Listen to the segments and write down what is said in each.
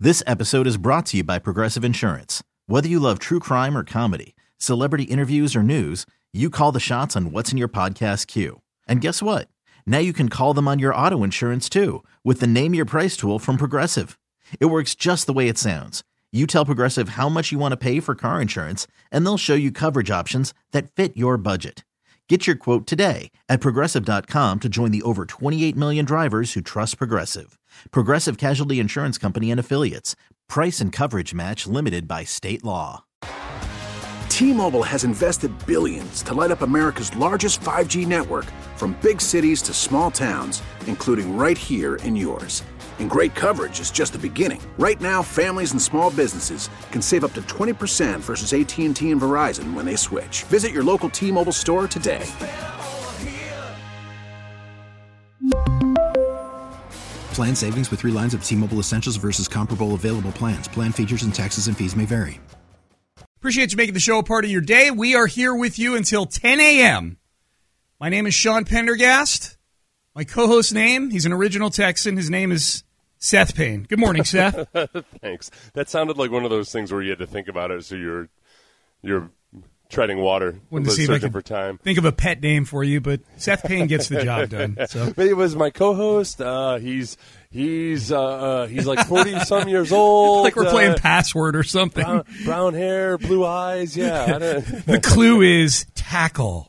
This episode is brought to you by Progressive Insurance. Whether you love true crime or comedy, celebrity interviews or news, you call the shots on what's in your podcast queue. And guess what? Now you can call them on your auto insurance too with the Name Your Price tool from Progressive. It works just the way it sounds. You tell Progressive how much you want to pay for car insurance, and they'll show you coverage options that fit your budget. Get your quote today at Progressive.com to join the over 28 million drivers who trust Progressive. Progressive Casualty Insurance Company and Affiliates. Price and coverage match limited by state law. T-Mobile has invested billions to light up America's largest 5G network, from big cities to small towns, including right here in yours. And great coverage is just the beginning. Right now, families and small businesses can save up to 20% versus AT&T and Verizon when they switch. Visit your local T-Mobile store today. Plan savings with 3 lines of T-Mobile Essentials versus comparable available plans. Plan features and taxes and fees may vary. Appreciate you making the show a part of your day. We are here with you until 10 a.m. My name is Sean Pendergast. My co-host's name, he's an original Texan. His name is Seth Payne. Good morning, Seth. Thanks. That sounded like one of those things where you had to think about it, so you're treading water, searching for time. Think of a pet name for you, but Seth Payne gets the job done. So. It was my co-host. He's like 40-some years old. Like we're playing Password or something. Brown hair, blue eyes. Yeah. The clue is tackle.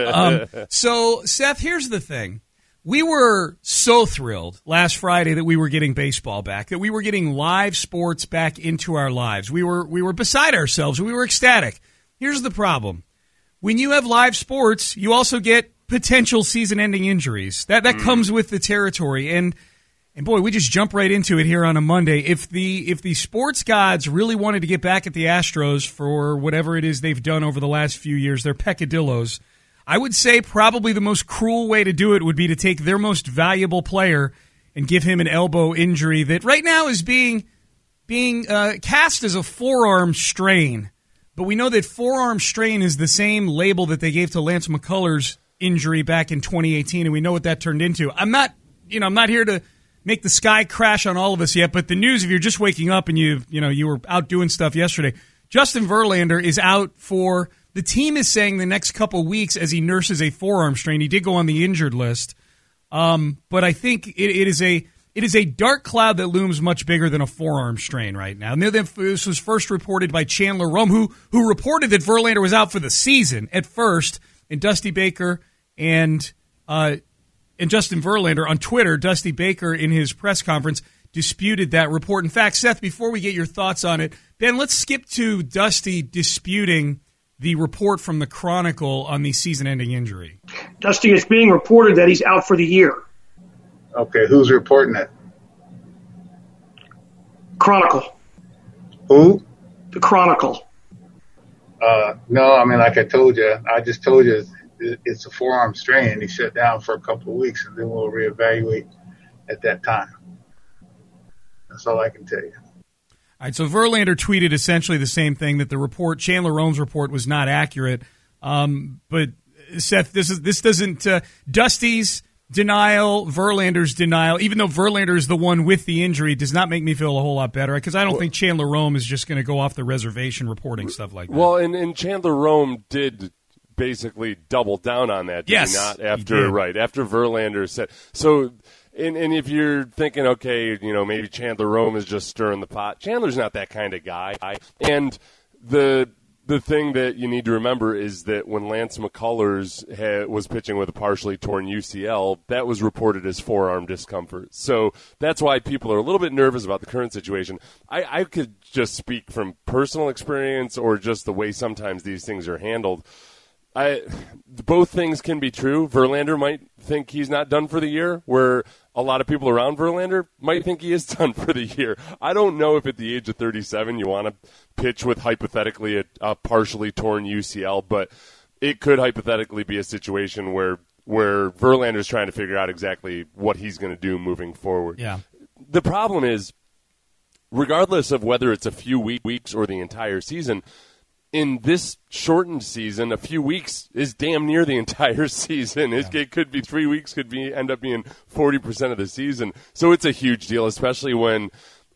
So, Seth, here's the thing. We were so thrilled last Friday that we were getting baseball back, that we were getting live sports back into our lives. We were beside ourselves. We were ecstatic. Here's the problem. When you have live sports, you also get potential season-ending injuries. That comes with the territory. And boy, we just jump right into it here on a Monday. If the sports gods really wanted to get back at the Astros for whatever it is they've done over the last few years, their peccadillos, I would say probably the most cruel way to do it would be to take their most valuable player and give him an elbow injury that right now is being cast as a forearm strain. But we know that forearm strain is the same label that they gave to Lance McCullers' injury back in 2018, and we know what that turned into. I'm not here to make the sky crash on all of us yet, but the news, if you're just waking up and you were out doing stuff yesterday, Justin Verlander is out for, the team is saying, the next couple weeks as he nurses a forearm strain. He did go on the injured list, but I think it is a dark cloud that looms much bigger than a forearm strain right now. And this was first reported by Chandler Rome, who reported that Verlander was out for the season at first, and Dusty Baker and Justin Verlander on Twitter. Dusty Baker, in his press conference, disputed that report. In fact, Seth, before we get your thoughts on it, Ben, let's skip to Dusty disputing the report from the Chronicle on the season-ending injury. Dusty, it's being reported that he's out for the year. Okay, who's reporting it? Chronicle. Who? The Chronicle. No, I mean, like I told you, it's a forearm strain. He shut down for a couple of weeks, and then we'll reevaluate at that time. That's all I can tell you. All right, so Verlander tweeted essentially the same thing, that the report, Chandler Rome's report, was not accurate. But Seth, this doesn't Dusty's denial, Verlander's denial, even though Verlander is the one with the injury, does not make me feel a whole lot better, because I don't think Chandler Rome is just going to go off the reservation reporting stuff like that. Well, and Chandler Rome did basically double down on that, did he not? After Verlander said so. And if you're thinking, okay, maybe Chandler Rome is just stirring the pot, Chandler's not that kind of guy. And the thing that you need to remember is that when Lance McCullers was pitching with a partially torn UCL, that was reported as forearm discomfort. So that's why people are a little bit nervous about the current situation. I could just speak from personal experience or just the way sometimes these things are handled. Both things can be true. Verlander might think he's not done for the year, where a lot of people around Verlander might think he is done for the year. I don't know if at the age of 37 you want to pitch with hypothetically a partially torn UCL, but it could hypothetically be a situation where Verlander's trying to figure out exactly what he's going to do moving forward. Yeah. The problem is, regardless of whether it's a few weeks or the entire season, in this shortened season, a few weeks is damn near the entire season. It could be 3 weeks, end up being 40% of the season. So it's a huge deal, especially when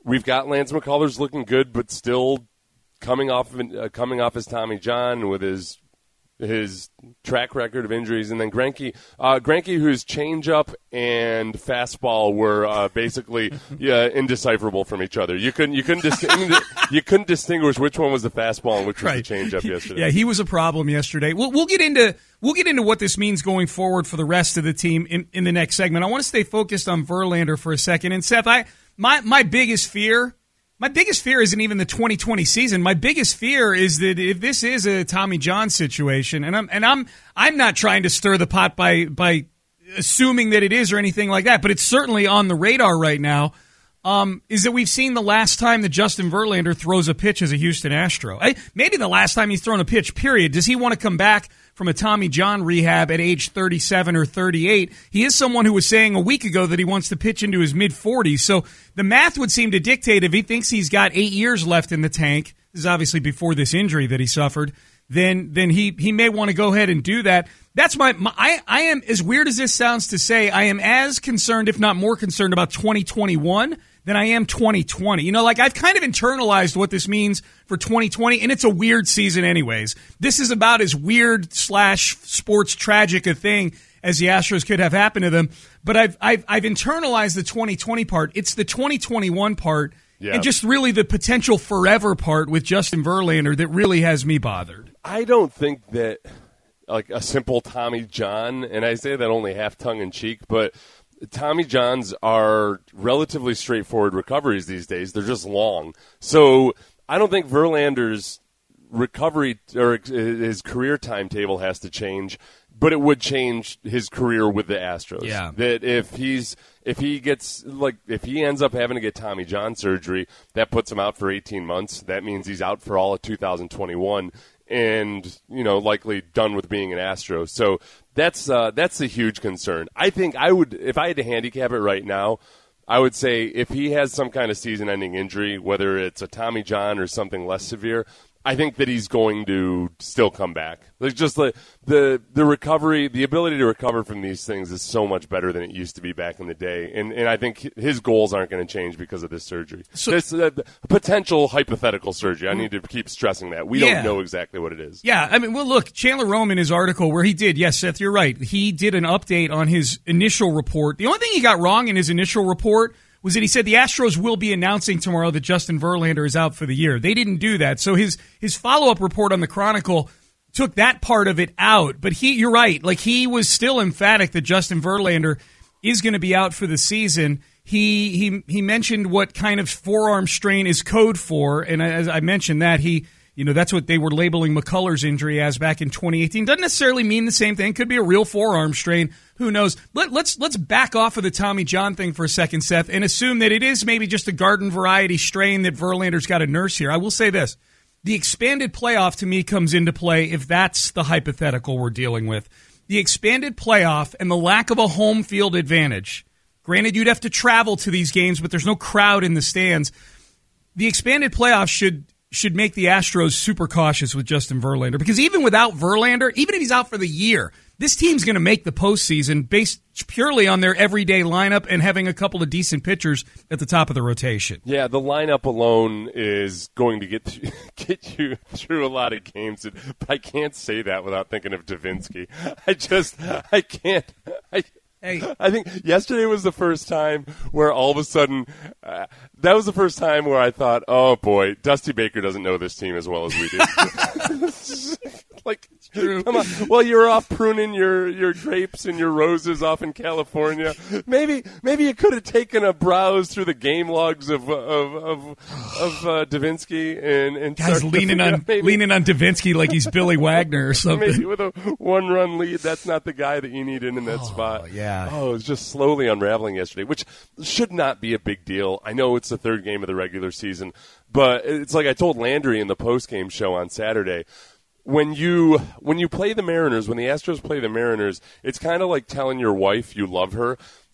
we've got Lance McCullers looking good, but still coming off his Tommy John with his track record of injuries, and then Greinke, whose changeup and fastball were basically indecipherable from each other. You couldn't distinguish which one was the fastball and which was the changeup yesterday. Yeah, he was a problem yesterday. We'll get into what this means going forward for the rest of the team in the next segment. I want to stay focused on Verlander for a second. And Seth, my biggest fear isn't even the 2020 season. My biggest fear is that if this is a Tommy John situation, and I'm not trying to stir the pot by assuming that it is or anything like that, but it's certainly on the radar right now, is that we've seen the last time that Justin Verlander throws a pitch as a Houston Astro. Maybe the last time he's thrown a pitch, period. Does he want to come back from a Tommy John rehab at age 37 or 38? He is someone who was saying a week ago that he wants to pitch into his mid-40s. So the math would seem to dictate if he thinks he's got 8 years left in the tank, this is obviously before this injury that he suffered, then he may want to go ahead and do that. That's I am, as weird as this sounds to say, I am as concerned, if not more concerned, about 2021 than I am 2020. I've kind of internalized what this means for 2020, and it's a weird season anyways. This is about as weird / sports tragic a thing as the Astros could have happened to them. But I've internalized the 2020 part. It's the 2021 part, and just really the potential forever part with Justin Verlander that really has me bothered. I don't think that like a simple Tommy John, and I say that only half tongue-in-cheek, but Tommy Johns are relatively straightforward recoveries these days. They're just long. So I don't think Verlander's recovery or his career timetable has to change, but it would change his career with the Astros. Yeah. That if he ends up having to get Tommy John surgery, that puts him out for 18 months. That means he's out for all of 2021 and, likely done with being an Astro. So that's a huge concern. I think if I had to handicap it right now, I would say if he has some kind of season-ending injury, whether it's a Tommy John or something less severe, I think that he's going to still come back. Like just the recovery, the ability to recover from these things is so much better than it used to be back in the day. And I think his goals aren't going to change because of this surgery. So, this potential hypothetical surgery. I need to keep stressing that. We don't know exactly what it is. Yeah, I mean, well, look, Chandler Rome in his article where he did, yes, Seth, you're right. He did an update on his initial report. The only thing he got wrong in his initial report was that he said the Astros will be announcing tomorrow that Justin Verlander is out for the year. They didn't do that. So his follow-up report on the Chronicle took that part of it out. But you're right. Like, he was still emphatic that Justin Verlander is going to be out for the season. He mentioned what kind of forearm strain is code for, and as I mentioned that, that's what they were labeling McCullers' injury as back in 2018. Doesn't necessarily mean the same thing. Could be a real forearm strain. Who knows? Let's back off of the Tommy John thing for a second, Seth, and assume that it is maybe just a garden variety strain that Verlander's got to nurse here. I will say this. The expanded playoff to me comes into play if that's the hypothetical we're dealing with. The expanded playoff and the lack of a home field advantage. Granted, you'd have to travel to these games, but there's no crowd in the stands. The expanded playoff should make the Astros super cautious with Justin Verlander, because even without Verlander, even if he's out for the year, this team's going to make the postseason based purely on their everyday lineup and having a couple of decent pitchers at the top of the rotation. Yeah, the lineup alone is going to get you through a lot of games. But I can't say that without thinking of Davinsky. I can't. I think yesterday was the first time where all of a sudden, that was the first time where I thought, oh boy, Dusty Baker doesn't know this team as well as we do. Like, come on. Well, you're off pruning your grapes and your roses off in California. Maybe you could have taken a browse through the game logs of Davinsky and guys leaning on Davinsky like he's Billy Wagner or something. Maybe with a 1-run lead, that's not the guy that you need in that spot. Yeah. Oh, it was just slowly unraveling yesterday, which should not be a big deal. I know it's the third game of the regular season, but it's like I told Landry in the post-game show on Saturday. When you play the Mariners, when the Astros play the Mariners, it's kind of like telling your wife you love her.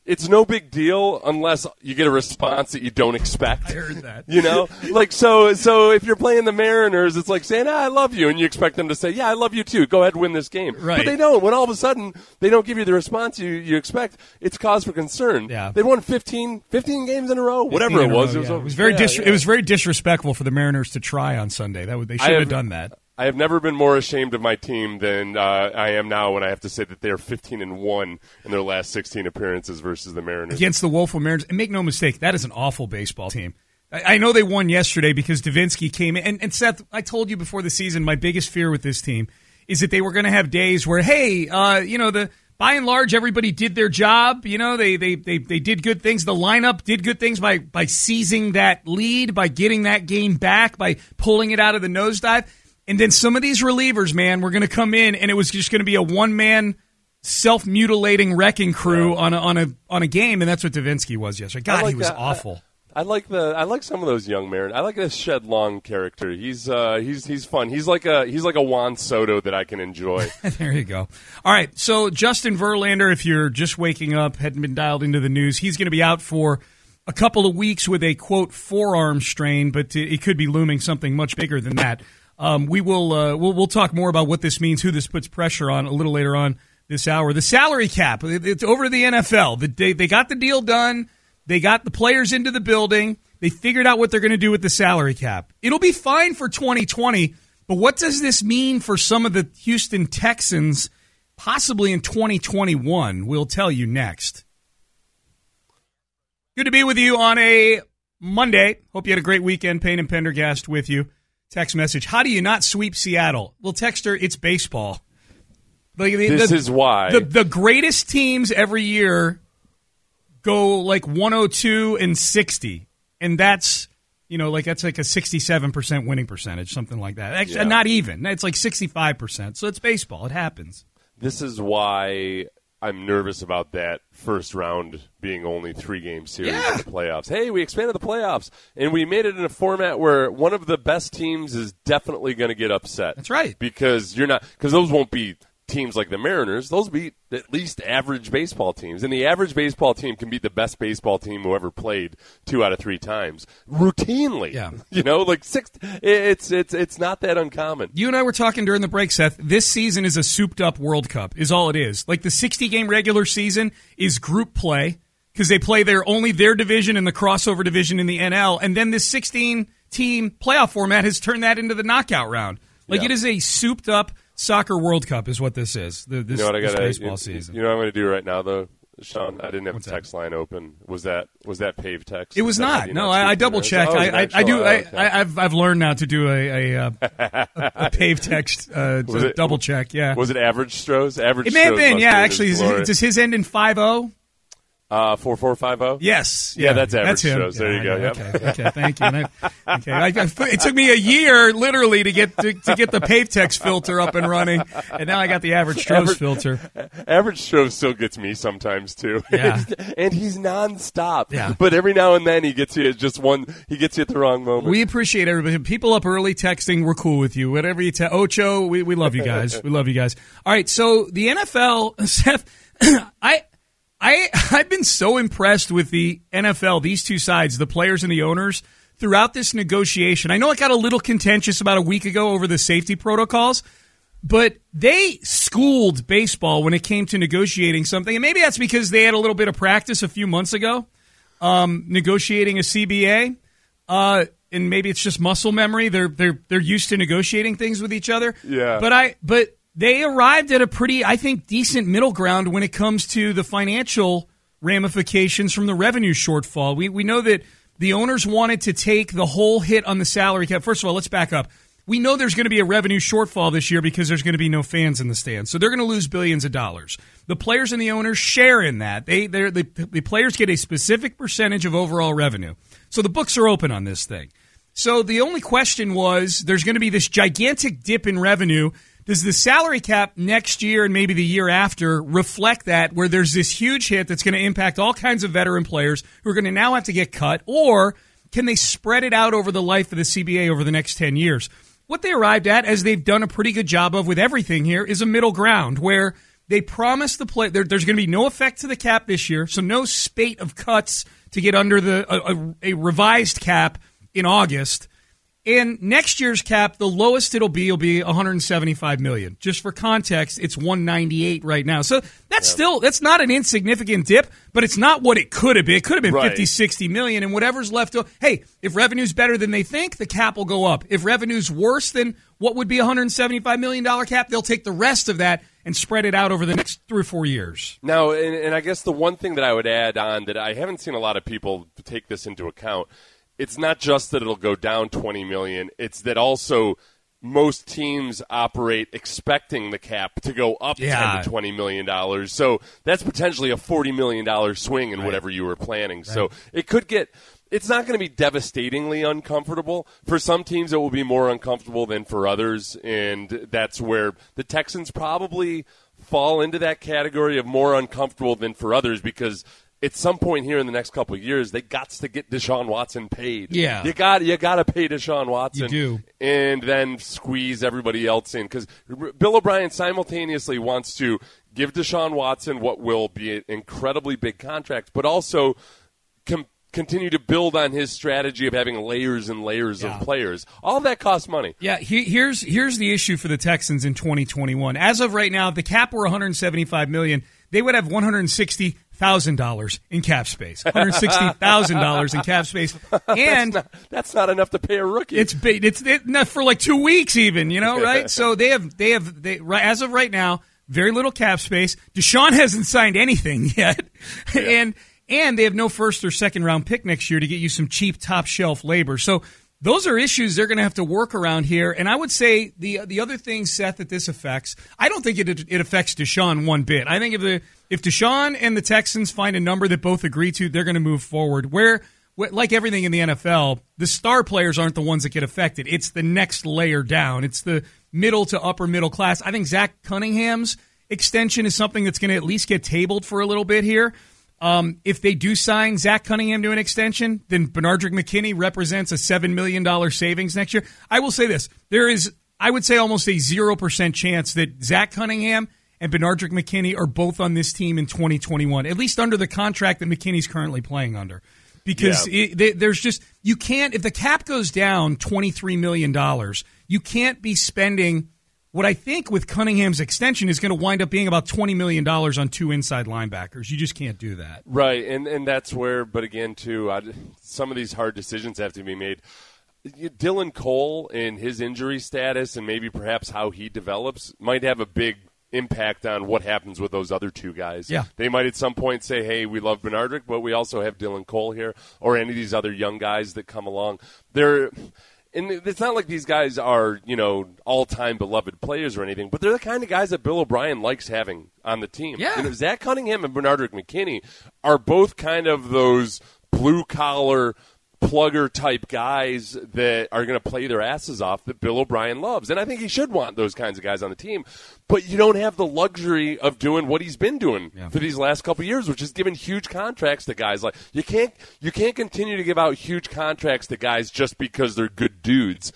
it's no big deal unless you get a response that you don't expect. I heard that. You know, like so if you're playing the Mariners, it's like saying, I love you, and you expect them to say, yeah, I love you too. Go ahead and win this game. Right. But they don't. When all of a sudden they don't give you the response you expect, it's cause for concern. Yeah. They won 15 games in a row, whatever it was. It was very it was very disrespectful for the Mariners to try on Sunday. They should have done that. I have never been more ashamed of my team than I am now when I have to say that they are 15-1 in their last 16 appearances versus the Mariners. Against the woeful Mariners. And make no mistake, that is an awful baseball team. I know they won yesterday because Davinsky came in. And Seth, I told you before the season, my biggest fear with this team is that they were going to have days where, hey, by and large, everybody did their job. You know, they did good things. The lineup did good things by seizing that lead, by getting that game back, by pulling it out of the nosedive. And then some of these relievers, man, were going to come in, and it was just going to be a one-man self-mutilating wrecking crew on a game, and that's what Davinsky was yesterday. God, he was awful. I like some of those young Mariners. I like this Shed Long character. He's fun. He's like a Juan Soto that I can enjoy. There you go. All right, so Justin Verlander, if you're just waking up, hadn't been dialed into the news, he's going to be out for a couple of weeks with a quote forearm strain, but it could be looming something much bigger than that. We'll talk more about what this means, who this puts pressure on a little later on this hour. The salary cap, it's over to the NFL. They got the deal done. They got the players into the building. They figured out what they're going to do with the salary cap. It'll be fine for 2020, but what does this mean for some of the Houston Texans possibly in 2021? We'll tell you next. Good to be with you on a Monday. Hope you had a great weekend. Payne and Pendergast with you. Text message, how do you not sweep Seattle? Well, texter, it's baseball. This is why. The greatest teams every year go like 102-60. And that's, that's like a 67% winning percentage, something like that. Actually, not even. It's like 65%. So it's baseball. It happens. This is why I'm nervous about that first round being only 3-game series in the playoffs. Hey, we expanded the playoffs, and we made it in a format where one of the best teams is definitely going to get upset. That's right. Because those won't be teams like the Mariners. Those beat at least average baseball teams. And the average baseball team can beat the best baseball team who ever played 2 out of 3 times. Routinely. Yeah. It's not that uncommon. You and I were talking during the break, Seth. This season is a souped-up World Cup, is all it is. Like the 60-game regular season is group play because they play only their division and the crossover division in the NL. And then this 16-team playoff format has turned that into the knockout round. It is a souped-up Soccer World Cup is what this is, this baseball season. You know what I'm going to do right now, though, Sean? I didn't have a text line open. Was that pave text? It was not. No, I double-checked. I've learned now to do a pave text double-check, yeah. Was it Average Strohs? It may have been, yeah. Actually, does his end in 5-0? 4450? Yes. Yeah, that's Average him. Shows. There you go. Yep. Okay, thank you. It took me a year, literally, to get the pave text filter up and running, and now I got the Average Strohs filter. Average Strohs still gets me sometimes, too. Yeah. And he's nonstop. Yeah. But every now and then he gets you at he gets you at the wrong moment. We appreciate everybody. People up early texting, we're cool with you. Whatever you tell. Ocho, we love you guys. We love you guys. All right, so the NFL, Seth, I've been so impressed with the NFL, these two sides, the players and the owners, throughout this negotiation. I know it got a little contentious about a week ago over the safety protocols, but they schooled baseball when it came to negotiating something. And maybe that's because they had a little bit of practice a few months ago negotiating a CBA. And maybe it's just muscle memory. They're used to negotiating things with each other. Yeah. But they arrived at a pretty, I think, decent middle ground when it comes to the financial ramifications from the revenue shortfall. We know that the owners wanted to take the whole hit on the salary cap. First of all, let's back up. We know there's going to be a revenue shortfall this year because there's going to be no fans in the stands. So they're going to lose billions of dollars. The players and the owners share in that. The players get a specific percentage of overall revenue. So the books are open on this thing. So the only question was, there's going to be this gigantic dip in revenue. Does the salary cap next year and maybe the year after reflect that, where there's this huge hit that's going to impact all kinds of veteran players who are going to now have to get cut, or can they spread it out over the life of the CBA over the next 10 years? What they arrived at, as they've done a pretty good job of with everything here, is a middle ground where They promised the play. There's going to be no effect to the cap this year, so no spate of cuts to get under a revised cap in August. And next year's cap, the lowest it'll be $175 million. Just for context, it's $198 right now. So that's not an insignificant dip, but it's not what it could have been. It could have been right. 50, 60 million, and whatever's left. Hey, if revenue's better than they think, the cap will go up. If revenue's worse than what would be a $175 million cap, they'll take the rest of that and spread it out over the next 3 or 4 years. Now, and I guess the one thing that I would add on that I haven't seen a lot of people take this into account, it's not just that it'll go down $20 million. It's that also most teams operate expecting the cap to go up $10 to $20 million. So that's potentially a $40 million swing in whatever you were planning. Right. So it could get – it's not going to be devastatingly uncomfortable. For some teams, it will be more uncomfortable than for others, and that's where the Texans probably fall into that category of more uncomfortable than for others because – at some point here in the next couple of years, they got to get Deshaun Watson paid. Yeah, you got to pay Deshaun Watson. You do, and then squeeze everybody else in because Bill O'Brien simultaneously wants to give Deshaun Watson what will be an incredibly big contract, but also continue to build on his strategy of having layers and layers of players. All of that costs money. Yeah, here's the issue for the Texans in 2021. As of right now, if the cap were $175 million, they would have $160,000 in cap space. $160,000 in cap space, and that's not enough to pay a rookie. It's for like 2 weeks, even, right? So they have as of right now, very little cap space. Deshaun hasn't signed anything yet, and they have no first or second round pick next year to get you some cheap top shelf labor. So those are issues they're going to have to work around here. And I would say the other thing, Seth, that this affects, I don't think it affects Deshaun one bit. I think if Deshaun and the Texans find a number that both agree to, they're going to move forward. Where, like everything in the NFL, the star players aren't the ones that get affected. It's the next layer down. It's the middle to upper middle class. I think Zach Cunningham's extension is something that's going to at least get tabled for a little bit here. If they do sign Zach Cunningham to an extension, then Benardrick McKinney represents a $7 million savings next year. I will say this. There is, I would say, almost a 0% chance that Zach Cunningham and Benardrick McKinney are both on this team in 2021, at least under the contract that McKinney's currently playing under. Because there's just, you can't, if the cap goes down $23 million, you can't be spending what I think with Cunningham's extension is going to wind up being about $20 million on 2 inside linebackers. You just can't do that. Right, and that's where, but again, too, some of these hard decisions have to be made. Dylan Cole and his injury status and maybe perhaps how he develops might have a big impact on what happens with those other 2 guys. Yeah. They might at some point say, hey, we love Benardrick, but we also have Dylan Cole here, or any of these other young guys that come along. And it's not like these guys are, all-time beloved players or anything, but they're the kind of guys that Bill O'Brien likes having on the team. Yeah. Zach Cunningham and Benardrick McKinney are both kind of those blue-collar plugger-type guys that are going to play their asses off that Bill O'Brien loves. And I think he should want those kinds of guys on the team. But you don't have the luxury of doing what he's been doing for these last couple of years, which is giving huge contracts to guys. Like you can't continue to give out huge contracts to guys just because they're good dudes.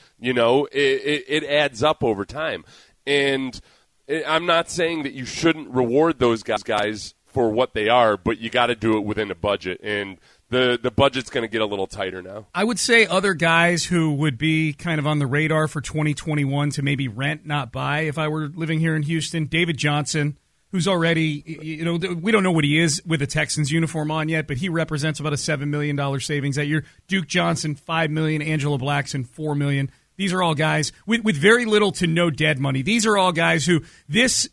It adds up over time. And I'm not saying that you shouldn't reward those guys for what they are, but you got to do it within a budget. And the budget's going to get a little tighter now. I would say other guys who would be kind of on the radar for 2021 to maybe rent, not buy, if I were living here in Houston, David Johnson, who's already, we don't know what he is with a Texans uniform on yet, but he represents about a $7 million savings that year. Duke Johnson, $5 million. Angela Blackson, $4 million. These are all guys with very little to no dead money. These are all guys who this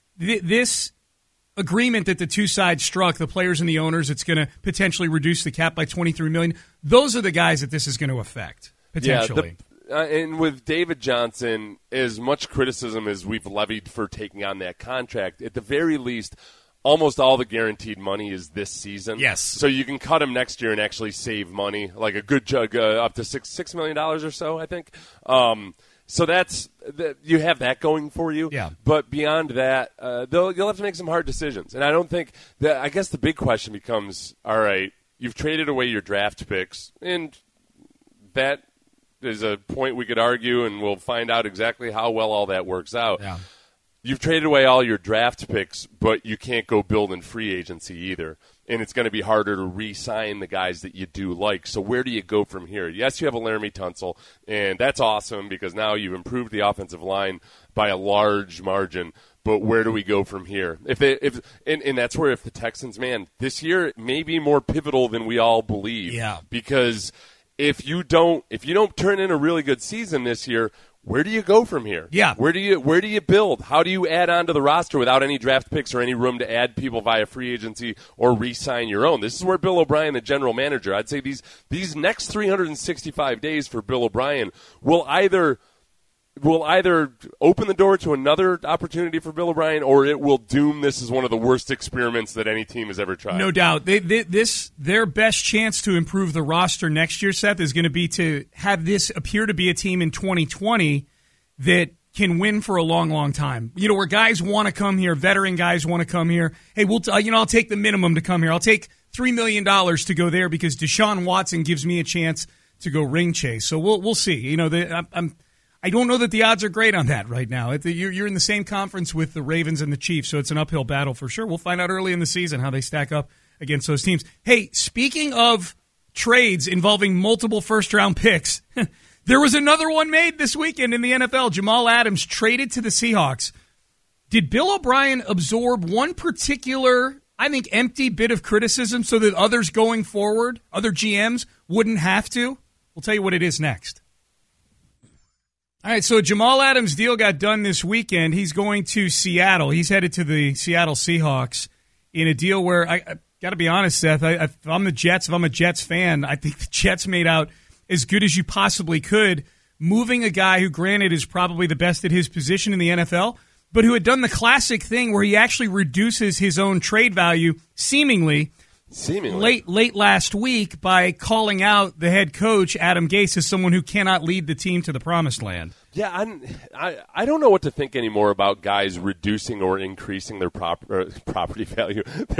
agreement that the 2 sides struck, the players and the owners, it's going to potentially reduce the cap by $23 million. Those are the guys that this is going to affect, potentially. Yeah, and with David Johnson, as much criticism as we've levied for taking on that contract, at the very least, almost all the guaranteed money is this season. Yes. So you can cut him next year and actually save money, like a good jug, up to $6 million or so, I think. So you have that going for you. Yeah. But beyond that, you'll have to make some hard decisions. And I don't think that. I guess the big question becomes: all right, you've traded away your draft picks, and that is a point we could argue, and we'll find out exactly how well all that works out. Yeah. you've traded away all your draft picks, but you can't go build in free agency either. And it's going to be harder to re-sign the guys that you do like. So where do you go from here? Yes, you have a Laramie Tunsil, and that's awesome because now you've improved the offensive line by a large margin. But where do we go from here? And that's where if the Texans, man, this year may be more pivotal than we all believe. Yeah. Because if you don't turn in a really good season this year, where do you go from here? Yeah. Where do you build? How do you add on to the roster without any draft picks or any room to add people via free agency or re-sign your own? This is where Bill O'Brien, the general manager, I'd say these next 365 days for Bill O'Brien will either open the door to another opportunity for Bill O'Brien, or it will doom this as one of the worst experiments that any team has ever tried. No doubt. Their best chance to improve the roster next year, Seth, is going to be to have this appear to be a team in 2020 that can win for a long, long time. You know, where guys want to come here, veteran guys want to come here. Hey, I'll take the minimum to come here. I'll take $3 million to go there because Deshaun Watson gives me a chance to go ring chase. So we'll see. You know, I don't know that the odds are great on that right now. You're in the same conference with the Ravens and the Chiefs, so it's an uphill battle for sure. We'll find out early in the season how they stack up against those teams. Hey, speaking of trades involving multiple first-round picks, there was another one made this weekend in the NFL. Jamal Adams traded to the Seahawks. Did Bill O'Brien absorb one particular, I think, empty bit of criticism so that others going forward, other GMs, wouldn't have to? We'll tell you what it is next. All right, so Jamal Adams' deal got done this weekend. He's going to Seattle. He's headed to the Seattle Seahawks in a deal where, I got to be honest, Seth, if I'm the Jets, if I'm a Jets fan, I think the Jets made out as good as you possibly could, moving a guy who, granted, is probably the best at his position in the NFL, but who had done the classic thing where he actually reduces his own trade value, seemingly late last week by calling out the head coach, Adam Gase, as someone who cannot lead the team to the promised land. Yeah, I don't know what to think anymore about guys reducing or increasing their property value,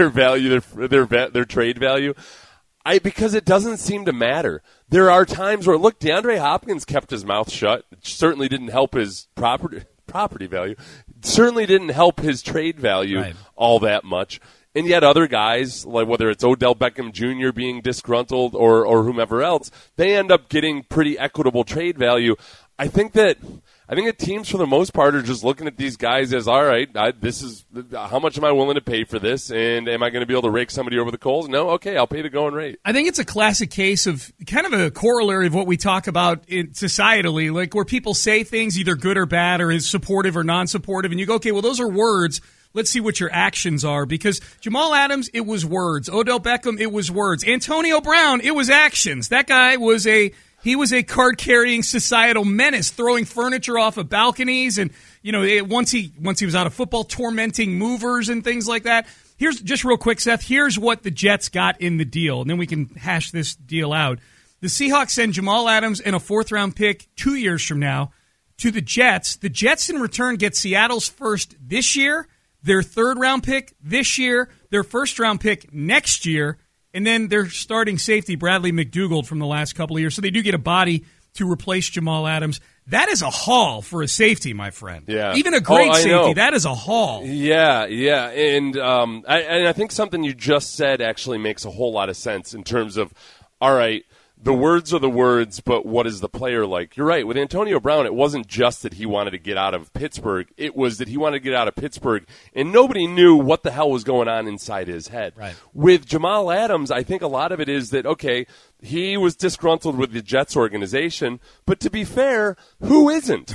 their trade value. Because it doesn't seem to matter. There are times where, look, DeAndre Hopkins kept his mouth shut. It certainly didn't help his property value. Certainly didn't help his trade value all that much. And yet other guys, like whether it's Odell Beckham Jr. being disgruntled or whomever else, they end up getting pretty equitable trade value. I think that teams for the most part are just looking at these guys as, all right, this is how much am I willing to pay for this, and am I going to be able to rake somebody over the coals? No, okay, I'll pay the going rate. I think it's a classic case of kind of a corollary of what we talk about societally, like where people say things either good or bad or is supportive or non-supportive, and you go, okay, well, those are words. Let's see what your actions are, because Jamal Adams, it was words. Odell Beckham, it was words. Antonio Brown, it was actions. That guy was a card-carrying societal menace, throwing furniture off of balconies, and once he was out of football, tormenting movers and things like that. Here's just real quick, Seth. Here's what the Jets got in the deal, and then we can hash this deal out. The Seahawks send Jamal Adams and a fourth-round pick 2 years from now to the Jets. The Jets in return get Seattle's first this year, their third-round pick this year, their first-round pick next year, and then their starting safety, Bradley McDougald, from the last couple of years. So they do get a body to replace Jamal Adams. That is a haul for a safety, my friend. Yeah. Even a great safety, that is a haul. Yeah. And I think something you just said actually makes a whole lot of sense in terms of, all right, the words are the words, but what is the player like? You're right. With Antonio Brown, it wasn't just that he wanted to get out of Pittsburgh. It was that he wanted to get out of Pittsburgh, and nobody knew what the hell was going on inside his head. Right. With Jamal Adams, I think a lot of it is that, okay, he was disgruntled with the Jets organization, but to be fair, who isn't?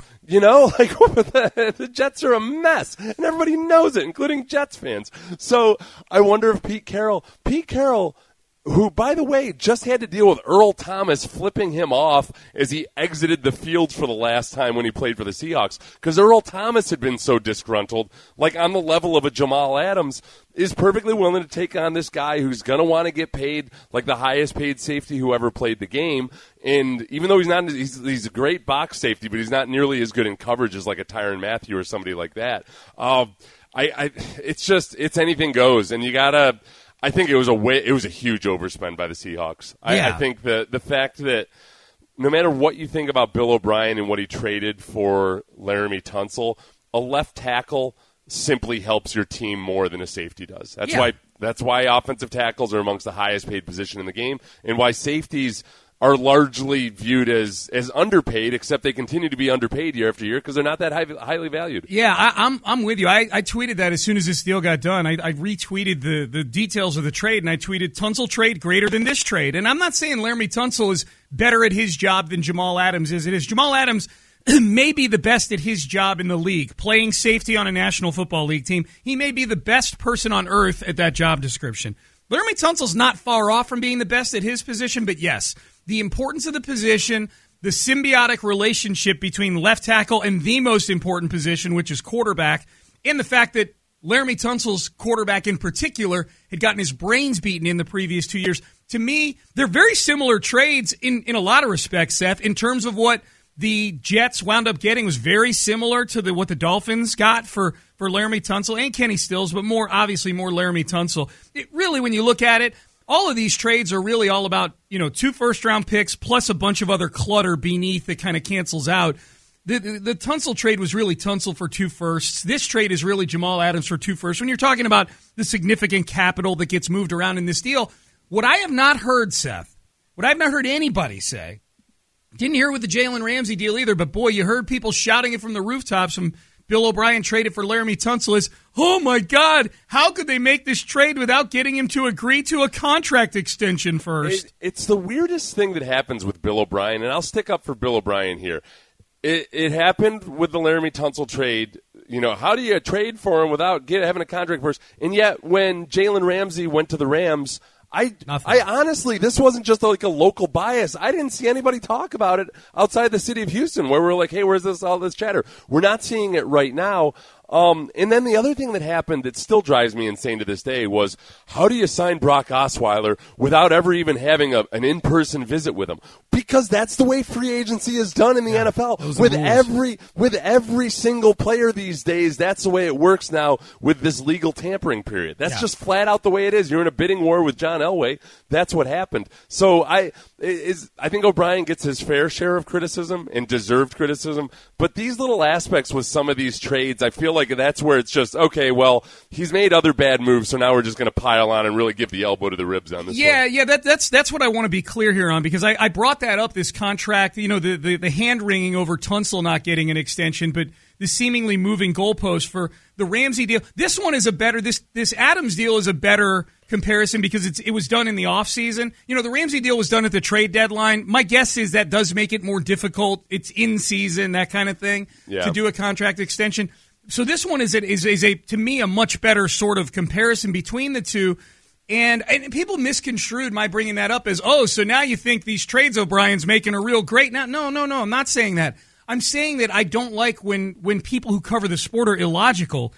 The Jets are a mess, and everybody knows it, including Jets fans. So I wonder if Pete Carroll, who, by the way, just had to deal with Earl Thomas flipping him off as he exited the field for the last time when he played for the Seahawks, because Earl Thomas had been so disgruntled, like on the level of a Jamal Adams, is perfectly willing to take on this guy who's going to want to get paid like the highest paid safety who ever played the game. And even though he's a great box safety, but he's not nearly as good in coverage as like a Tyrann Mathieu or somebody like that. It's anything goes, and you gotta. I think it was a huge overspend by the Seahawks. I think the fact that no matter what you think about Bill O'Brien and what he traded for Laramie Tunsil, a left tackle simply helps your team more than a safety does. Yeah. That's why offensive tackles are amongst the highest paid position in the game, and why safeties are largely viewed as underpaid, except they continue to be underpaid year after year because they're not that highly valued. Yeah, I'm with you. I tweeted that as soon as this deal got done. I retweeted the details of the trade, and I tweeted Tunsil trade greater than this trade. And I'm not saying Laremy Tunsil is better at his job than Jamal Adams is. It is Jamal Adams may be the best at his job in the league, playing safety on a National Football League team. He may be the best person on earth at that job description. Laremy Tunsil's not far off from being the best at his position, but yes, the importance of the position, the symbiotic relationship between left tackle and the most important position, which is quarterback, and the fact that Laremy Tunsil's quarterback in particular had gotten his brains beaten in the previous 2 years. To me, they're very similar trades in a lot of respects, Seth, in terms of what the Jets wound up getting was very similar to what the Dolphins got for Laremy Tunsil and Kenny Stills, but more Laremy Tunsil. It really, when you look at it, all of these trades are really all about, 2 first-round picks plus a bunch of other clutter beneath that kind of cancels out. The Tunsil trade was really Tunsil for 2 firsts. This trade is really Jamal Adams for 2 firsts. When you're talking about the significant capital that gets moved around in this deal, what I have not heard, Seth, what I have not heard anybody say, didn't hear it with the Jalen Ramsey deal either, but boy, you heard people shouting it from the rooftops from Bill O'Brien traded for Laremy Tunsil is, oh my God, how could they make this trade without getting him to agree to a contract extension first? It's the weirdest thing that happens with Bill O'Brien, and I'll stick up for Bill O'Brien here. It happened with the Laremy Tunsil trade. How do you trade for him without having a contract first? And yet, when Jalen Ramsey went to the Rams, I honestly, this wasn't just like a local bias. I didn't see anybody talk about it outside the city of Houston, where we're like, hey, where's all this chatter? We're not seeing it right now. And then the other thing that happened that still drives me insane to this day was, how do you sign Brock Osweiler without ever even having an in-person visit with him? Because that's the way free agency is done in the NFL. With every single player these days, that's the way it works now with this legal tampering period. That's just flat out the way it is. You're in a bidding war with John Elway. That's what happened. So I think O'Brien gets his fair share of criticism and deserved criticism. But these little aspects with some of these trades, I feel like that's where it's just, okay, well, he's made other bad moves, so now we're just going to pile on and really give the elbow to the ribs on this one. Yeah, that's what I want to be clear here on, because I brought that up, this contract, the hand-wringing over Tunsil not getting an extension, but the seemingly moving goalpost for the Ramsey deal. This one is this Adams deal is a better comparison because it was done in the offseason. The Ramsey deal was done at the trade deadline. My guess is that does make it more difficult. It's in season, that kind of thing, to do a contract extension. So this one is to me, a much better sort of comparison between the two. And people misconstrued my bringing that up as, so now you think these trades O'Brien's making are real great. Now, no, I'm not saying that. I'm saying that I don't like when people who cover the sport are illogical.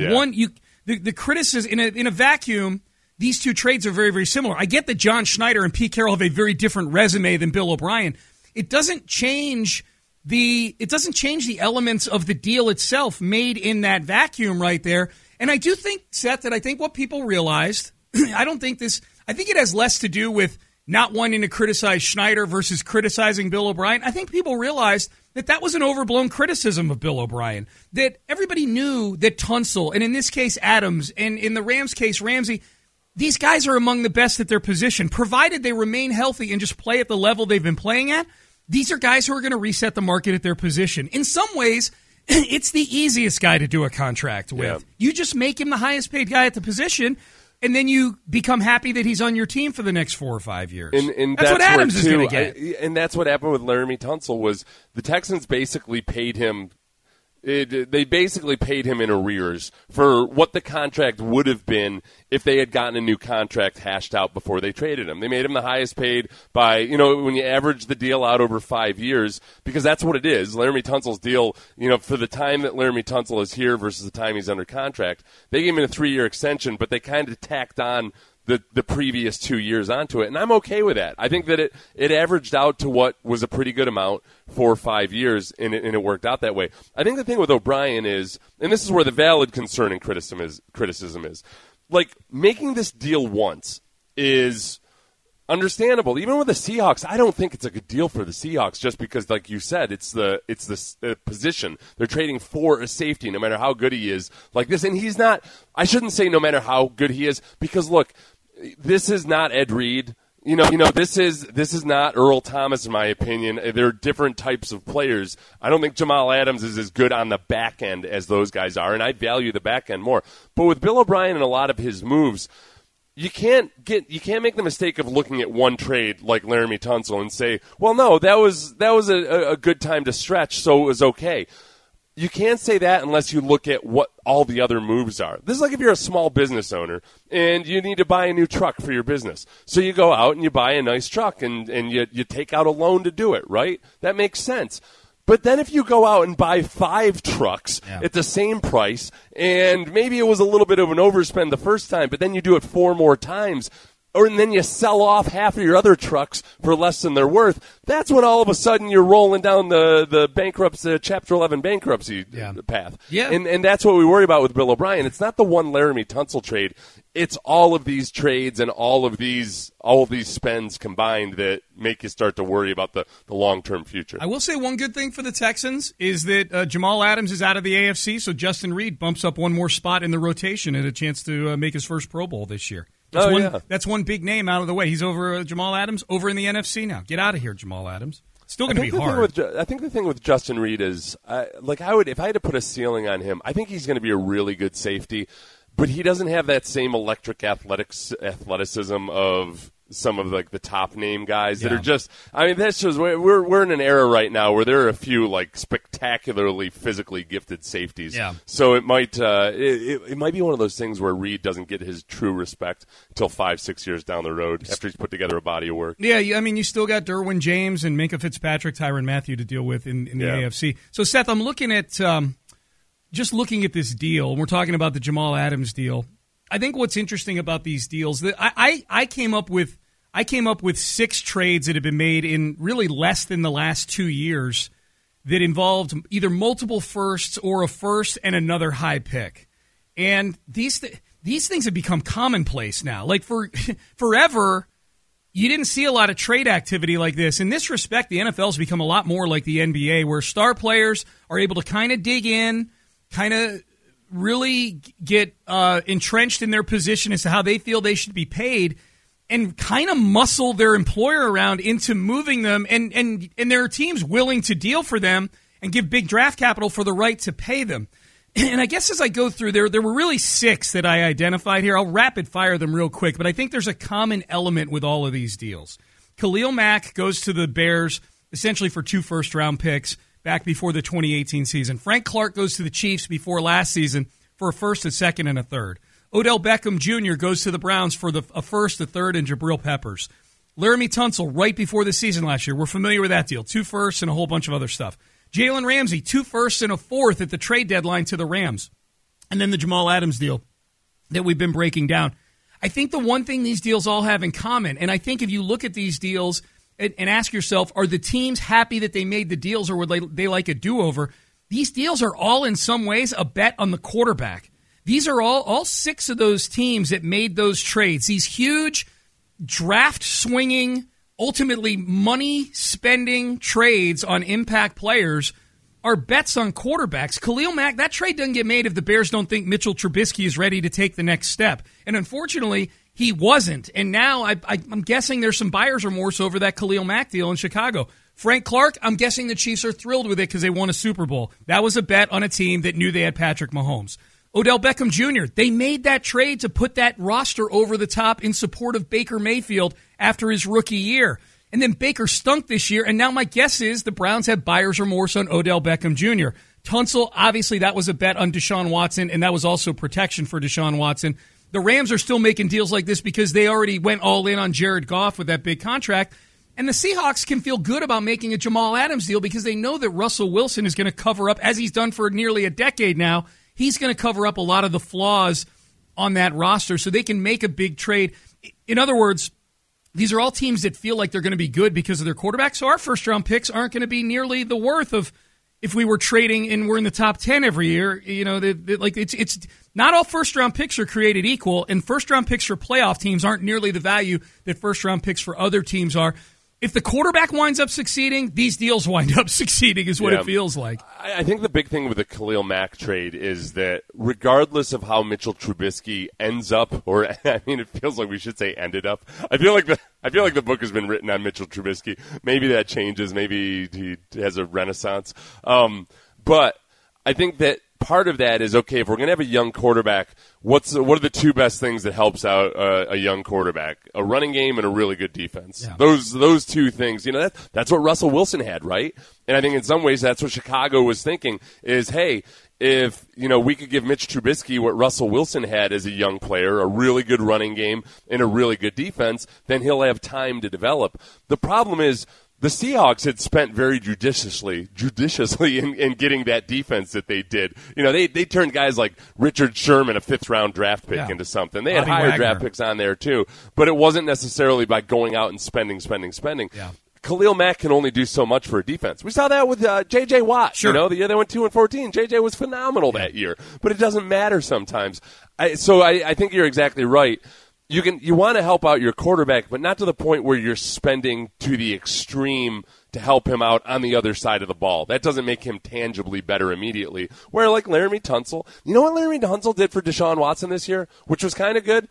The criticism in a vacuum, these two trades are very, very similar. I get that John Schneider and Pete Carroll have a very different resume than Bill O'Brien. It doesn't change the elements of the deal itself made in that vacuum right there. And I do think, Seth, that I think what people realized, I think it has less to do with not wanting to criticize Schneider versus criticizing Bill O'Brien. I think people realized that was an overblown criticism of Bill O'Brien, that everybody knew that Tunsil, and in this case Adams, and in the Rams case Ramsey, these guys are among the best at their position, provided they remain healthy and just play at the level they've been playing at. These are guys who are going to reset the market at their position. In some ways, it's the easiest guy to do a contract with. Yeah. You just make him the highest paid guy at the position, and then you become happy that he's on your team for the next 4 or 5 years. And that's what Adams is going to get. And that's what happened with Laremy Tunsil was the Texans basically paid him. They basically paid him in arrears for what the contract would have been if they had gotten a new contract hashed out before they traded him. They made him the highest paid by, when you average the deal out over 5 years, because that's what it is. Laremy Tunsil's deal, for the time that Laremy Tunsil is here versus the time he's under contract, they gave him a 3-year extension, but they kind of tacked on the previous 2 years onto it, and I'm okay with that. I think that it averaged out to what was a pretty good amount for 5 years, and it worked out that way. I think the thing with O'Brien is, and this is where the valid concern and criticism is, like, making this deal once is understandable. Even with the Seahawks, I don't think it's a good deal for the Seahawks just because, like you said, it's the position. They're trading for a safety no matter how good he is like this. And he's not – I shouldn't say no matter how good he is because, look, this is not Ed Reed. You know, this is not Earl Thomas, in my opinion. They're different types of players. I don't think Jamal Adams is as good on the back end as those guys are, and I value the back end more. But with Bill O'Brien and a lot of his moves – You can't make the mistake of looking at one trade like Laramie Tunsil and say, well, no, that was a good time to stretch, so it was okay. You can't say that unless you look at what all the other moves are. This is like if you're a small business owner and you need to buy a new truck for your business. So you go out and you buy a nice truck and you take out a loan to do it, right? That makes sense. But then if you go out and buy 5 trucks at the same price, and maybe it was a little bit of an overspend the first time, but then you do it 4 more times, and then you sell off half of your other trucks for less than they're worth, that's when all of a sudden you're rolling down the bankruptcy, Chapter 11 bankruptcy path. Yeah. And that's what we worry about with Bill O'Brien. It's not the one Laramie Tunsil trade. It's all of these trades and all of these spends combined that make you start to worry about the long-term future. I will say one good thing for the Texans is that Jamal Adams is out of the AFC, so Justin Reed bumps up one more spot in the rotation and a chance to make his first Pro Bowl this year. That's one big name out of the way. He's over Jamal Adams over in the NFC now. Get out of here, Jamal Adams. Still going to be hard. I think the thing with Justin Reed is, if I had to put a ceiling on him, I think he's going to be a really good safety. But he doesn't have that same electric athleticism of some of the top name guys that are just. I mean, that's just we're in an era right now where there are a few spectacularly physically gifted safeties. Yeah. So it might it might be one of those things where Reed doesn't get his true respect until 5-6 years down the road after he's put together a body of work. Yeah, I mean, you still got Derwin James and Minkah Fitzpatrick, Tyrann Mathieu to deal with in the AFC. So Seth, I'm looking at. Just looking at this deal, and we're talking about the Jamal Adams deal, I think what's interesting about these deals that I came up with 6 trades that have been made in really less than the last 2 years that involved either multiple firsts or a first and another high pick. And these things have become commonplace now. Like forever, you didn't see a lot of trade activity like this. In this respect, the NFL has become a lot more like the NBA, where star players are able to kind of dig in, kind of really get entrenched in their position as to how they feel they should be paid, and kind of muscle their employer around into moving them, and there are teams willing to deal for them and give big draft capital for the right to pay them. And I guess as I go through, there were really 6 that I identified here. I'll rapid fire them real quick, but I think there's a common element with all of these deals. Khalil Mack goes to the Bears essentially for 2 first-round picks back before the 2018 season. Frank Clark goes to the Chiefs before last season for a first, a second, and a third. Odell Beckham Jr. goes to the Browns for a first, a third, and Jabril Peppers. Laramie Tunsil right before the season last year. We're familiar with that deal. 2 firsts and a whole bunch of other stuff. Jalen Ramsey, 2 firsts and a fourth at the trade deadline to the Rams. And then the Jamal Adams deal that we've been breaking down. I think the one thing these deals all have in common, and I think if you look at these deals and ask yourself, are the teams happy that they made the deals or would they like a do-over? These deals are all in some ways a bet on the quarterback. These are all 6 of those teams that made those trades. These huge draft-swinging, ultimately money-spending trades on impact players are bets on quarterbacks. Khalil Mack, that trade doesn't get made if the Bears don't think Mitchell Trubisky is ready to take the next step. And unfortunately, he wasn't. And now I'm guessing there's some buyer's remorse over that Khalil Mack deal in Chicago. Frank Clark, I'm guessing the Chiefs are thrilled with it because they won a Super Bowl. That was a bet on a team that knew they had Patrick Mahomes. Odell Beckham Jr., they made that trade to put that roster over the top in support of Baker Mayfield after his rookie year. And then Baker stunk this year, and now my guess is the Browns have buyer's remorse on Odell Beckham Jr. Tunsil, obviously that was a bet on Deshaun Watson, and that was also protection for Deshaun Watson. The Rams are still making deals like this because they already went all in on Jared Goff with that big contract. And the Seahawks can feel good about making a Jamal Adams deal because they know that Russell Wilson is going to cover up, as he's done for nearly a decade now, he's going to cover up a lot of the flaws on that roster so they can make a big trade. In other words, these are all teams that feel like they're going to be good because of their quarterback, so our first-round picks aren't going to be nearly the worth of if we were trading and we're in the top 10 every year. It's not all first-round picks are created equal, and first-round picks for playoff teams aren't nearly the value that first-round picks for other teams are. If the quarterback winds up succeeding, these deals wind up succeeding is what it feels like. I think the big thing with the Khalil Mack trade is that regardless of how Mitchell Trubisky ends up, or I mean, it feels like we should say ended up. I feel like the book has been written on Mitchell Trubisky. Maybe that changes. Maybe he has a renaissance. But I think that part of that is, okay, if we're going to have a young quarterback, what are the two best things that helps out a young quarterback? A running game and a really good defense. Yeah. Those two things, that's what Russell Wilson had, right? And I think in some ways that's what Chicago was thinking is, hey, if, we could give Mitch Trubisky what Russell Wilson had as a young player, a really good running game and a really good defense, then he'll have time to develop. The problem is, the Seahawks had spent very judiciously in getting that defense that they did. They turned guys like Richard Sherman, a 5th-round draft pick, into something. They had higher draft picks on there, too. But it wasn't necessarily by going out and spending. Yeah. Khalil Mack can only do so much for a defense. We saw that with J.J. Watt. Sure. The year they went 2-14. J.J. was phenomenal that year. But it doesn't matter sometimes. I think you're exactly right. You want to help out your quarterback, but not to the point where you're spending to the extreme to help him out on the other side of the ball. That doesn't make him tangibly better immediately. Where like Laramie Tunsil, you know what Laramie Tunsil did for Deshaun Watson this year, which was kind of good,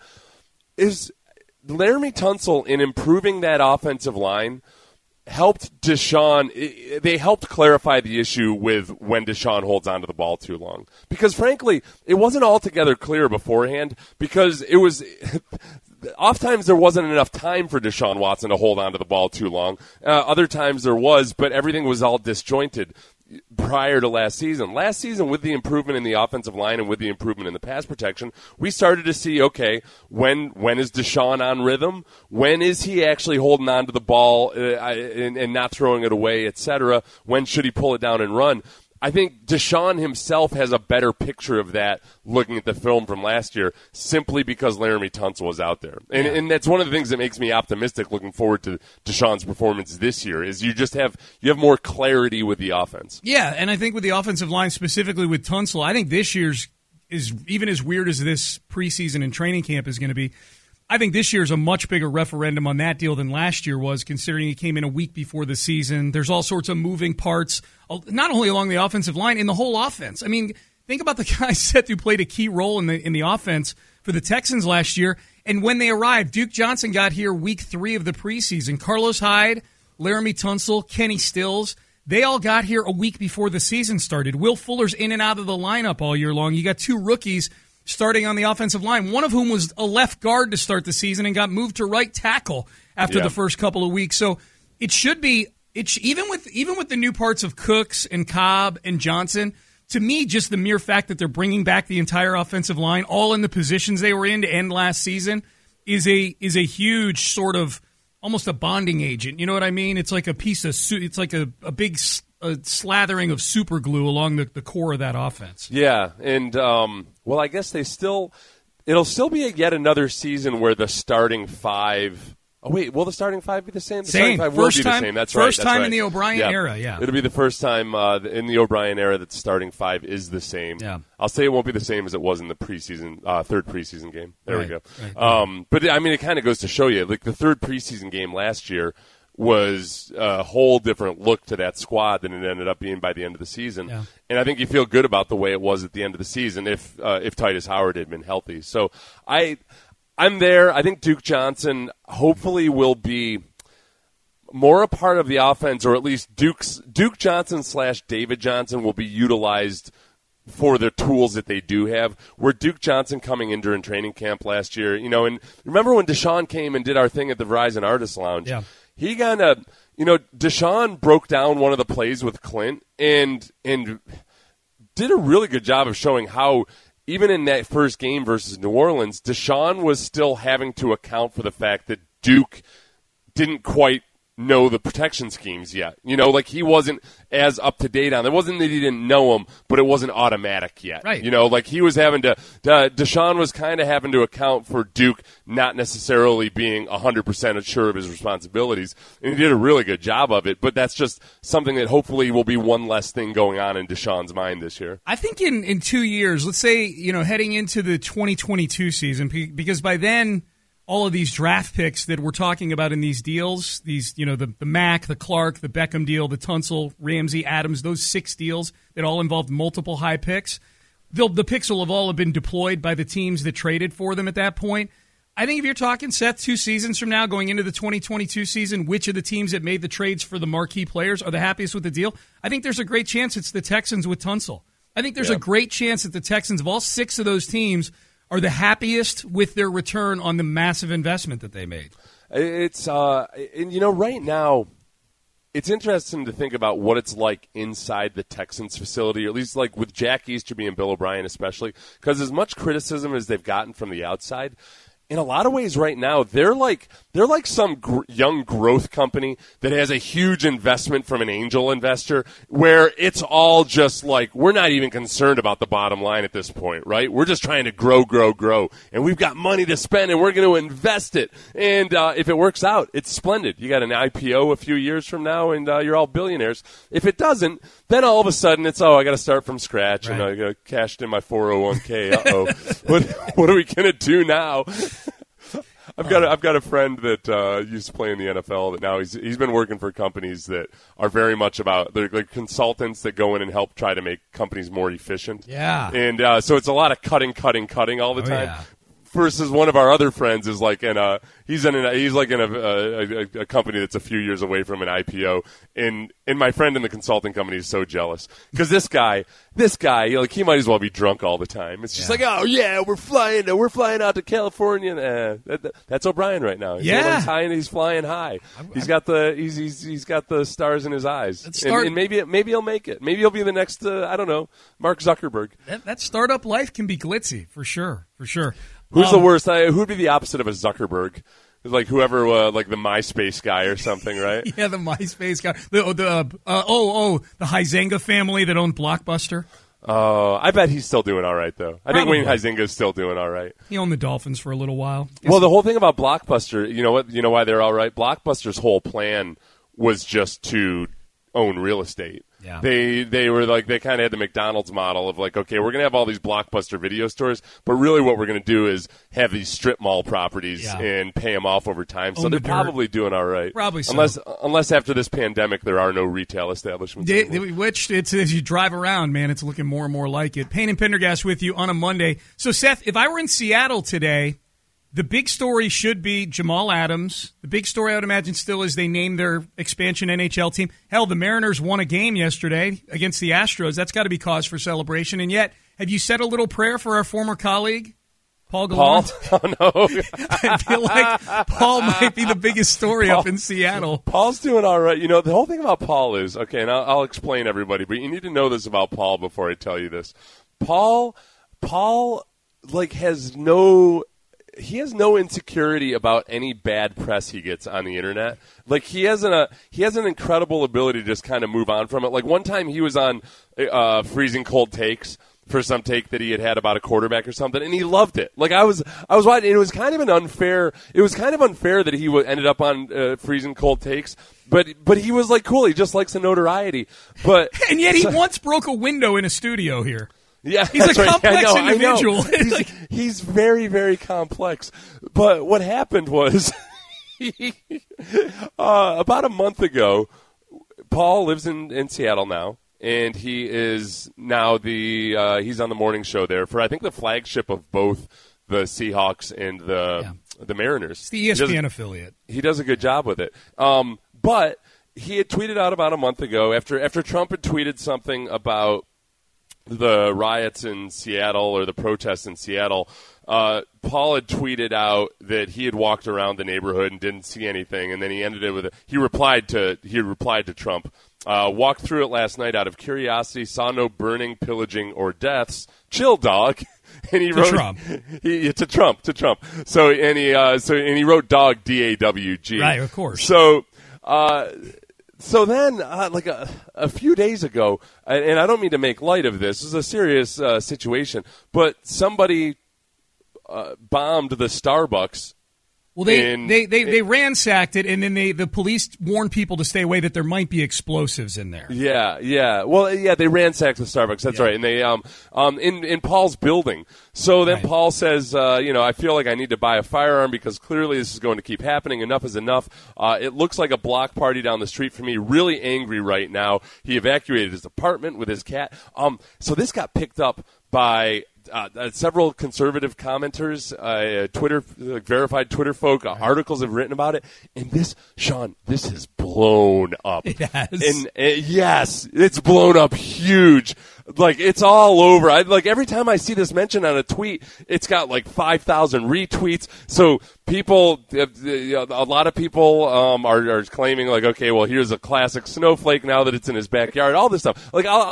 is Laramie Tunsil in improving that offensive line helped Deshaun. They helped clarify the issue with when Deshaun holds onto the ball too long. Because, frankly, it wasn't altogether clear beforehand because it was oftentimes there wasn't enough time for Deshaun Watson to hold onto the ball too long. Other times there was, but everything was all disjointed prior to last season. Last season, with the improvement in the offensive line and with the improvement in the pass protection, we started to see, okay, when is Deshaun on rhythm? When is he actually holding on to the ball and not throwing it away, etc.? When should he pull it down and run? I think Deshaun himself has a better picture of that looking at the film from last year simply because Laramie Tunsil was out there. And that's one of the things that makes me optimistic looking forward to Deshaun's performance this year is you have more clarity with the offense. Yeah, and I think with the offensive line, specifically with Tunsil, I think this year's is even as weird as this preseason and training camp is going to be. I think this year's a much bigger referendum on that deal than last year was, considering he came in a week before the season. There's all sorts of moving parts, not only along the offensive line, in the whole offense. I mean, think about the guys Seth who played a key role in the offense for the Texans last year. And when they arrived, Duke Johnson got here week 3 of the preseason. Carlos Hyde, Laramie Tunsil, Kenny Stills, they all got here a week before the season started. Will Fuller's in and out of the lineup all year long. You got 2 rookies starting on the offensive line, one of whom was a left guard to start the season and got moved to right tackle after the first couple of weeks. So it should be even with the new parts of Cooks and Cobb and Johnson. To me, just the mere fact that they're bringing back the entire offensive line, all in the positions they were in to end last season, is a huge sort of almost a bonding agent. You know what I mean? It's like a piece of it's like a big slathering of super glue along the core of that offense. Yeah, and well, I guess it'll still be yet another season where the starting 5. Oh wait, will the starting 5 be the same? The starting 5 will be the same. That's right. First time in the O'Brien era. Yeah, it'll be the first time in the O'Brien era that the starting 5 is the same. Yeah, I'll say it won't be the same as it was in the preseason third preseason game. There we go. Right. But I mean, it kind of goes to show you, like the third preseason game last year was a whole different look to that squad than it ended up being by the end of the season. Yeah. And I think you feel good about the way it was at the end of the season if Titus Howard had been healthy. So I'm there. I think Duke Johnson hopefully will be more a part of the offense, or at least Duke Johnson / David Johnson will be utilized for the tools that they do have. Where Duke Johnson coming in during training camp last year, and remember when Deshaun came and did our thing at the Verizon Artist Lounge? Yeah. He kind of, Deshaun broke down one of the plays with Clint and did a really good job of showing how, even in that first game versus New Orleans, Deshaun was still having to account for the fact that Duke didn't quite know the protection schemes yet. Like he wasn't as up to date on. It wasn't that he didn't know them, but it wasn't automatic yet. Right. Like he was having to. Deshaun was kind of having to account for Duke not necessarily being 100% sure of his responsibilities, and he did a really good job of it. But that's just something that hopefully will be one less thing going on in Deshaun's mind this year. I think in 2 years, let's say heading into the 2022 season, because by then, all of these draft picks that we're talking about in these deals, these, the Mack, the Clark, the Beckham deal, the Tunsil, Ramsey, Adams, those 6 deals that all involved multiple high picks, the picks will have all been deployed by the teams that traded for them at that point. I think if you're talking, Seth, 2 seasons from now, going into the 2022 season, which of the teams that made the trades for the marquee players are the happiest with the deal? I think there's a great chance it's the Texans with Tunsil. I think there's a great chance that the Texans, of all 6 of those teams, are the happiest with their return on the massive investment that they made. It's right now, it's interesting to think about what it's like inside the Texans facility, or at least like with Jack Easterby and Bill O'Brien especially, because as much criticism as they've gotten from the outside, in a lot of ways right now, they're like some young growth company that has a huge investment from an angel investor where it's all just like, we're not even concerned about the bottom line at this point, right? We're just trying to grow. And we've got money to spend and we're going to invest it. And if it works out, it's splendid. You got an IPO a few years from now and you're all billionaires. If it doesn't, then all of a sudden it's, I got to start from scratch. Right. And I cashed in my 401k. What are we going to do now? I've got a friend that used to play in the NFL that now he's been working for companies that are very much about, they're like consultants that go in and help try to make companies more efficient. Yeah. And so it's a lot of cutting all the time. Yeah. Versus one of our other friends is like he's in a company that's a few years away from an IPO, and my friend in the consulting company is so jealous because this guy, like he might as well be drunk all the time. It's just like, oh yeah, we're flying out to California. That's O'Brien right now. He's flying high. He's got the stars in his eyes, and maybe he'll make it. Maybe he'll be the next Mark Zuckerberg. That startup life can be glitzy for sure. Who's the worst? Who'd be the opposite of a Zuckerberg? Like whoever, like the MySpace guy or something, right? Yeah, the MySpace guy. The Huizenga family that owned Blockbuster. Oh, I bet he's still doing all right, though. I think Wayne Huizenga is still doing all right. He owned the Dolphins for a little while. Well, the whole thing about Blockbuster, you know what? You know why they're all right? Blockbuster's whole plan was just to own real estate. Yeah. They were like, they kind of had the McDonald's model of like, okay, we're going to have all these Blockbuster video stores, but really what we're going to do is have these strip mall properties and pay them off over time. So they're probably doing all right. Probably so. Unless after this pandemic there are no retail establishments anymore. Which, it's as you drive around, man, it's looking more and more like it. Payne and Pendergast with you on a Monday. So, Seth, if I were in Seattle today, the big story should be Jamal Adams. The big story, I would imagine, still is they named their expansion NHL team. Hell, the Mariners won a game yesterday against the Astros. That's got to be cause for celebration. And yet, have you said a little prayer for our former colleague, Paul Gallant? Oh, no. I feel like Paul might be the biggest story up in Seattle. Paul's doing all right. The whole thing about Paul is, okay, and I'll explain everybody, but you need to know this about Paul before I tell you this. Paul, like, has no insecurity about any bad press he gets on the internet. Like he has an incredible ability to just kind of move on from it. Like one time he was on Freezing Cold Takes for some take that he had about a quarterback or something, and he loved it. Like I was watching, and it was kind of unfair that he ended up on Freezing Cold Takes. But he was like cool. He just likes the notoriety. But and yet he once broke a window in a studio here. Yeah, he's a complex individual. He's very, very complex. But what happened was, about a month ago, Paul lives in Seattle now, and he is now he's on the morning show there for I think the flagship of both the Seahawks and the Mariners. It's the ESPN affiliate. He does a good job with it. But he had tweeted out about a month ago after Trump had tweeted something about the riots in Seattle or the protests in Seattle, Paul had tweeted out that he had walked around the neighborhood and didn't see anything, and then he ended it with he replied to Trump. Walked through it last night out of curiosity, saw no burning, pillaging, or deaths. Chill, dog. And he wrote Trump. To Trump. So he wrote dog, DAWG. Right, of course. So So then, like a few days ago, and I don't mean to make light of this is a serious situation, but somebody bombed the Starbucks. Well, they ransacked it, and then the police warned people to stay away that there might be explosives in there. Yeah. Well, yeah, they ransacked the Starbucks. That's right. And they in Paul's building. So then Paul says, I feel like I need to buy a firearm because clearly this is going to keep happening. Enough is enough. It looks like a block party down the street for me. Really angry right now. He evacuated his apartment with his cat. So this got picked up by several conservative commenters, Twitter, verified Twitter folk, articles have written about it. And this, Sean, this has blown up. It has. And yes, it's blown up huge. Like, it's all over. Every time I see this mentioned on a tweet, it's got like 5,000 retweets. So people, a lot of people are claiming like, okay, well, here's a classic snowflake now that it's in his backyard. All this stuff. Like, I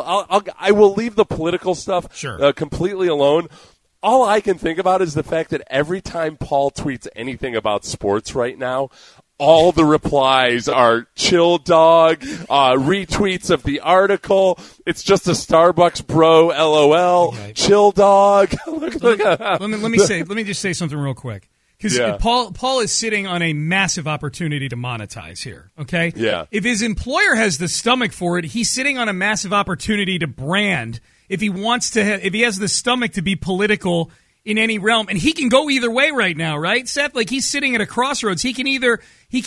will leave the political stuff completely alone. All I can think about is the fact that every time Paul tweets anything about sports right now, all the replies are chill dog, retweets of the article. It's just a Starbucks bro, LOL, chill dog. Let me just say something real quick. Because Paul is sitting on a massive opportunity to monetize here, okay? Yeah. If his employer has the stomach for it, he's sitting on a massive opportunity to brand. If he wants to, if he has the stomach to be political in any realm, and he can go either way right now, right, Seth? Like, he's sitting at a crossroads. He can either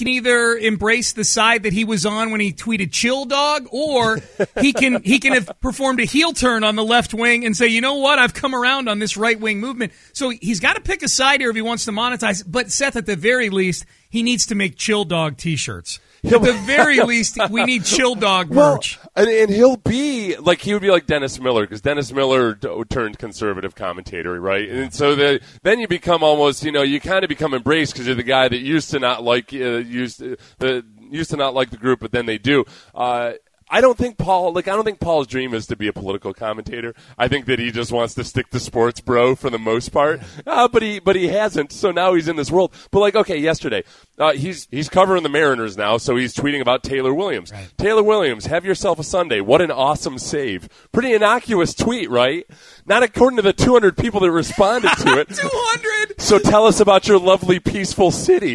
embrace the side that he was on when he tweeted "chill dog," or he can have performed a heel turn on the left wing and say, you know what, I've come around on this right wing movement. So he's got to pick a side here if he wants to monetize. But Seth, at the very least, he needs to make chill dog T-shirts. At the very least, we need chill dog merch. Well, and he would be like Dennis Miller, because Dennis Miller turned conservative commentator, right? And so then you become almost, you kind of become embraced because you're the guy that used to not like used to not like the group, but then they do. I don't think Paul's dream is to be a political commentator. I think that he just wants to stick to sports, bro, for the most part. But he hasn't. So now he's in this world. But yesterday, he's covering the Mariners now, so he's tweeting about Taylor Williams. Right. Taylor Williams, have yourself a Sunday. What an awesome save. Pretty innocuous tweet, right? Not according to the 200 people that responded to it. 200. So tell us about your lovely, peaceful city.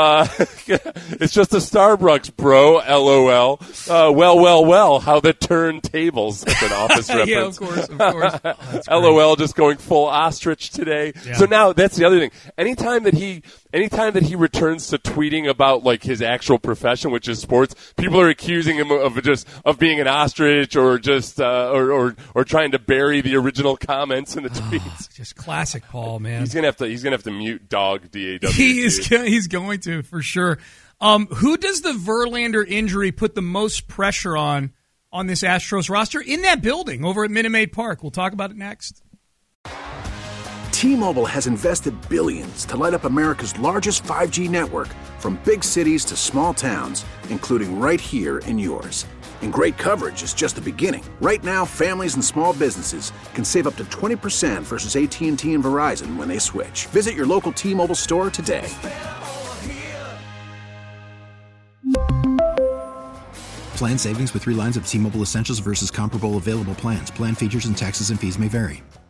It's just a Starbucks, bro. LOL. Well, how the turntables. That's an Office reference. Yeah, of course. Oh, LOL, just going full ostrich today. Yeah. So now that's the other thing. Anytime that he returns to tweeting about his actual profession, which is sports, people are accusing him of being an ostrich or just or trying to bury the original comments in the tweets. Just classic Paul, man. He's gonna have to mute dog DAW. He's going to, for sure. Who does the Verlander injury put the most pressure on this Astros roster in that building over at Minute Maid Park? We'll talk about it next. T-Mobile has invested billions to light up America's largest 5G network, from big cities to small towns, including right here in yours. And great coverage is just the beginning. Right now, families and small businesses can save up to 20% versus AT&T and Verizon when they switch. Visit your local T-Mobile store today. Plan savings with 3 lines of T-Mobile Essentials versus comparable available plans. Plan features and taxes and fees may vary.